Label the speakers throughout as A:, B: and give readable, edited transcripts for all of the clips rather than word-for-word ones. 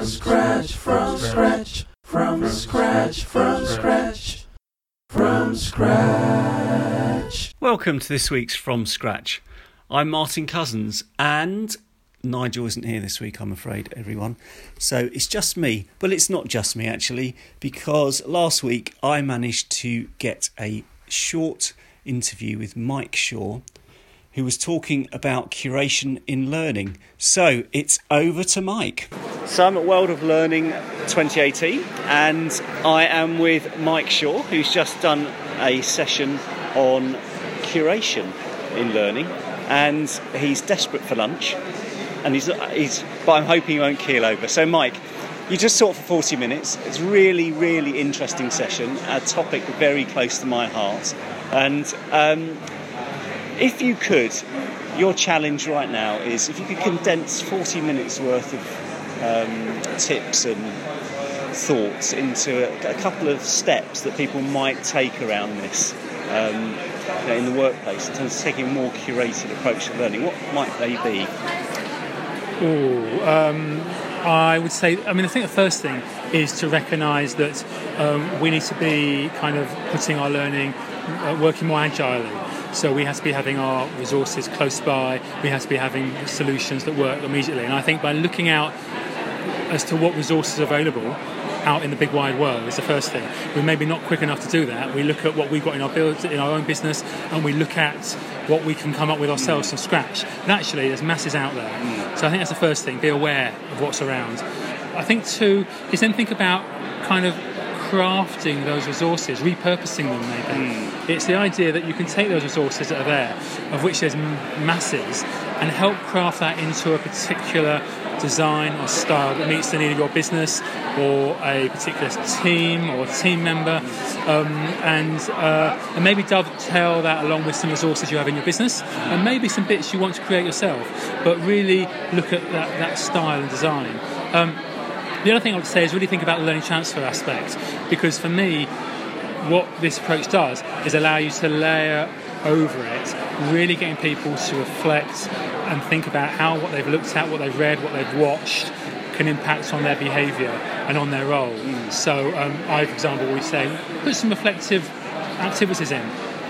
A: scratch, from scratch, from scratch, from scratch, from scratch.
B: Welcome to this week's From Scratch. I'm Martin Cousins and Nigel isn't here this week, I'm afraid, everyone. So it's just me. Well, it's not just me, actually, because last week I managed to get a short interview with Mike Shaw, who was talking about curation in learning. So it's over to Mike. So I'm at World of Learning 2018 and I am with Mike Shaw, who's just done a session on curation in learning, and he's desperate for lunch, and but I'm hoping he won't keel over. So Mike, you just taught for 40 minutes. It's really, really interesting session, a topic very close to my heart. And if you could, your challenge right now is if you could condense 40 minutes worth of tips and thoughts into a couple of steps that people might take around this in the workplace in terms of taking a more curated approach to learning, what might they be?
C: I would say, I think the first thing is to recognise that we need to be kind of putting our learning, working more agilely. So we have to be having our resources close by, we have to be having solutions that work immediately. And I think by looking out as to what resources are available out in the big wide world is the first thing. We're maybe not quick enough to do that. We look at what we've got in our own business, and we look at what we can come up with ourselves from scratch. And actually, there's masses out there. So I think that's the first thing, be aware of what's around. I think two is then think about kind of crafting those resources, repurposing them maybe. It's the idea that you can take those resources that are there, of which there's masses, and help craft that into a particular design or style that meets the need of your business or a particular team or team member, and maybe dovetail that along with some resources you have in your business and maybe some bits you want to create yourself, but really look at that style and design. The other thing I would say is really think about the learning transfer aspect, because for me what this approach does is allow you to layer over it, really getting people to reflect and think about how what they've looked at, what they've read, what they've watched can impact on their behaviour and on their role. So I, for example, always say put some reflective activities in.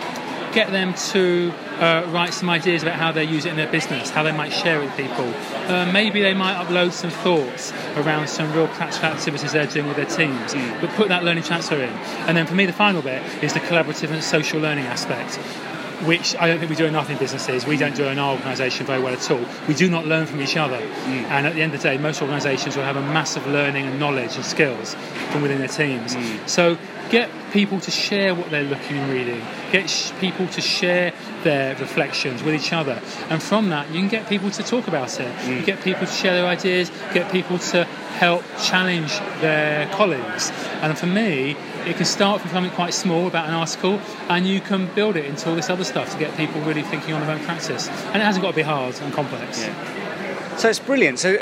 C: Get them to write some ideas about how they use it in their business, how they might share it with people. Maybe they might upload some thoughts around some real practical activities they're doing with their teams, but put that learning transfer in. And then for me, the final bit is the collaborative and social learning aspect, which I don't think we do enough in businesses. We don't do it in our organisation very well at all. We do not learn from each other. And at the end of the day, most organisations will have a massive learning and knowledge and skills from within their teams. So get people to share what they're looking and reading. Get people to share their reflections with each other. And from that, you can get people to talk about it. You get people to share their ideas, get people to help challenge their colleagues. And for me, it can start from something quite small about an article, and you can build it into all this other stuff to get people really thinking on their own practice. And it hasn't got to be hard and complex.
B: Yeah. So it's brilliant. So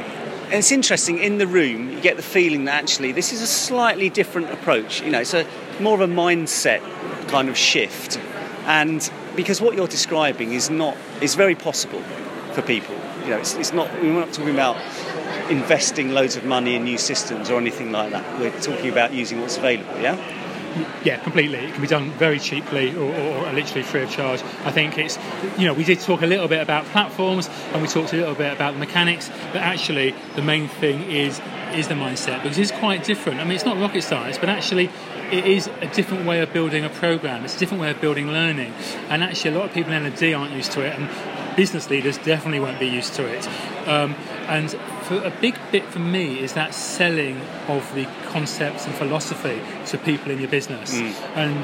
B: it's interesting, in the room, you get the feeling that actually this is a slightly different approach. It's a more of a mindset kind of shift. And because what you're describing is very possible for people. It's not, we're not talking about investing loads of money in new systems or anything like that. We're talking about using what's available, yeah?
C: Yeah, completely. It can be done very cheaply or literally free of charge. I think it's, we did talk a little bit about platforms and we talked a little bit about the mechanics, but actually the main thing is the mindset, because it's quite different. It's not rocket science, but actually it is a different way of building a program. It's a different way of building learning. And actually a lot of people in L&D aren't used to it, and business leaders definitely won't be used to it. And for a big bit for me is that selling of the concepts and philosophy to people in your business. And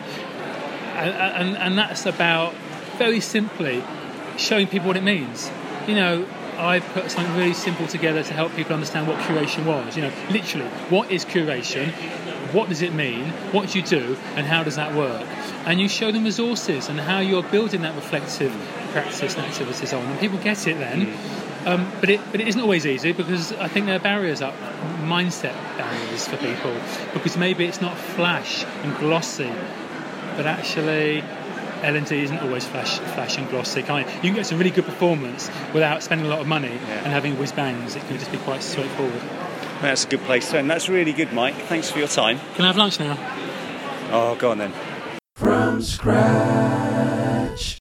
C: that's about, very simply, showing people what it means. I put something really simple together to help people understand what curation was. Literally, what is curation? What does it mean? What do you do? And how does that work? And you show them resources and how you're building that reflective practice and activities on. And people get it then. But it isn't always easy, because I think there are barriers up, mindset barriers for people, because maybe it's not flash and glossy, but actually L&D isn't always flash and glossy. You can get some really good performance without spending a lot of money and having whiz bangs. It can just be quite straightforward.
B: That's a good place to end. That's really good, Mike. Thanks for your time.
C: Can I have lunch now?
B: Oh, go on then.
A: From scratch.